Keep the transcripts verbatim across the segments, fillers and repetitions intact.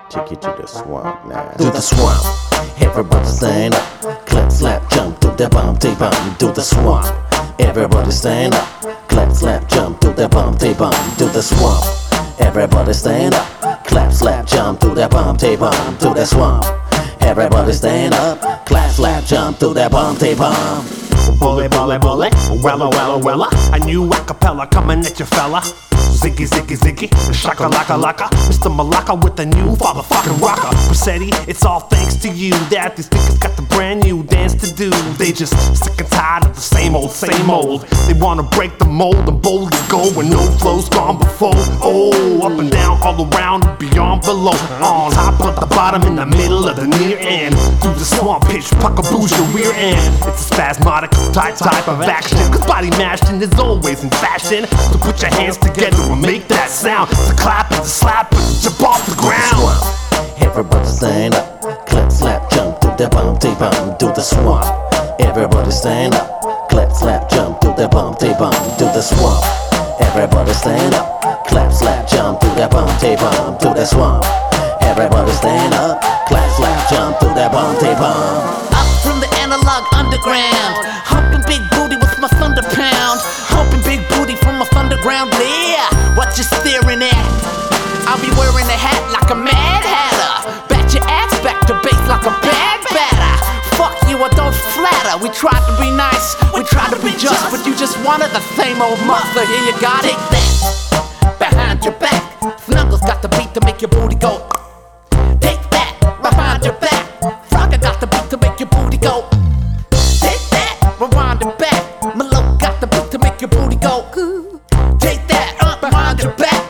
Take you to the swamp now. Do the swamp. Everybody stand up. Clap, slap, jump. Do that bump, they bump. Do the swamp. Everybody stand up. Clap, slap, jump. Do that bump, they bump. Do the swamp. Everybody stand up. Clap, slap, jump. Do that bump, they bump. Do the swamp. Everybody stand up. Clap, slap, jump. Do that bump, they bump. Bully, bully, bully, wella, wella, wella. A new acapella coming at you, fella. Ziggy, ziggy, ziggy, shaka laka laka. Mister Malaka with a new fatherfucking rocker. Rossetti, it's all thanks to you that these niggas got the brand new dance to do. They just sick and tired of the same old, same old. They wanna break the mold and boldly go where no flow's gone before. Oh, up and down, all around and beyond, below. On top, at the bottom, in the middle of the near end. Through the swamp, pitch, puckaboo's your rear end. It's a spasmodic type type of action. Cause body mashing is always in fashion. So put your hands together and make that sound. It's a clap, it's a slap, it's a jump off the ground. Swamp. Everybody stand up. Clap, slap, jump. Do that bump, they bump. Do the swamp. Everybody stand up. Clap, slap, jump. Do that bump, they bump. Do the swamp. Everybody stand up. Clap, slap, jump. Do that bump, they bump. Do the swamp. Everybody stand up. Clap, slap, jump. Do that bump, they bump. Up from the analog underground, humping big booty with my thunder pound. Humping big booty from my underground lair. What you staring at? I'll be wearing a hat like a mad hatter. Bat your ass back to base like a bad batter. Fuck you, I don't flatter. We tried to be nice, we tried to be just, but you just wanted the same old monster. Here you got it. Take that behind your back. Snuggles got the beat to make your booty go. Take that behind your back. Frogger got the beat to make your booty go. Take that, rewind it back. Malo got the beat to make your booty go. Take that up behind your back.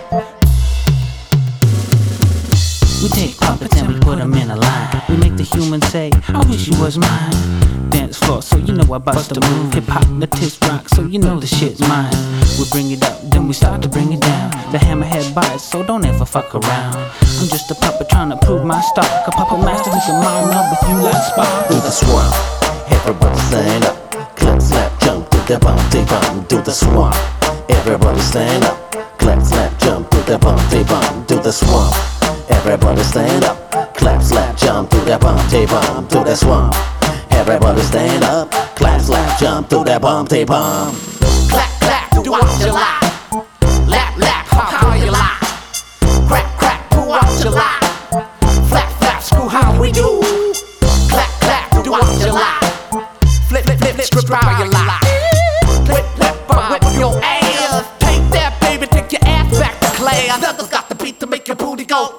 We take puppets and we put them in a line. We make the human say, I wish you was mine. Dance floor, so you know I bust a move. Hip hop, the tits rock, so you know the shit's mine. We bring it up, then we start to bring it down. The hammerhead bites, so don't ever fuck around. I'm just a puppet trying to prove my stock. A puppet master who can mount up with you like Spock. Do the swamp. Everybody stand up. Clap, slap, jump. Do that bump, they bump. Do the swamp. Everybody stand up. Clap, slap, jump. Do that bump, they bump. Do the swamp. Everybody stand up. Clap, slap, jump. Do that bump, they bump. Do that swamp. Everybody stand up. Clap, slap, jump. Do that bump, they bump. Clap, clap, do what you like. Lap, lap, how, how you like. Crack, crack, do what you like. Flap, flap, screw how we do. Clap, clap, do what you like. Flip, flip, flip, strip how you like. Whip, whip, whip, whip your ass. Take that, baby, take your ass back to class. Others got the beat to make your booty go.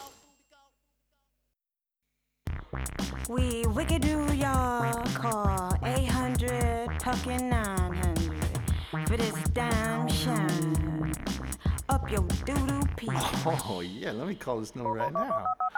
We wicked do y'all call eight hundred puckin' nine hundred for this damn shine up your doo-doo pee. Oh yeah, let me call this number right now.